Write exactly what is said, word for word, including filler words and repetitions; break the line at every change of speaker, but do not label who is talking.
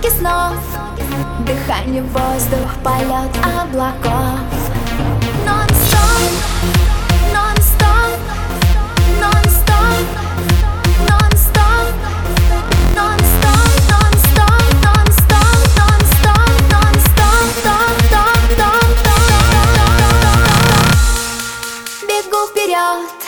потоки снов, дыхание, воздух, полет облаков. Нон-стоп, нон-стоп, нон-стоп, нон-стоп, нон-стоп, нон-стоп, нон-стоп, нон-стоп, нон-стоп, топ-топ-топ-топ. Бегу вперед.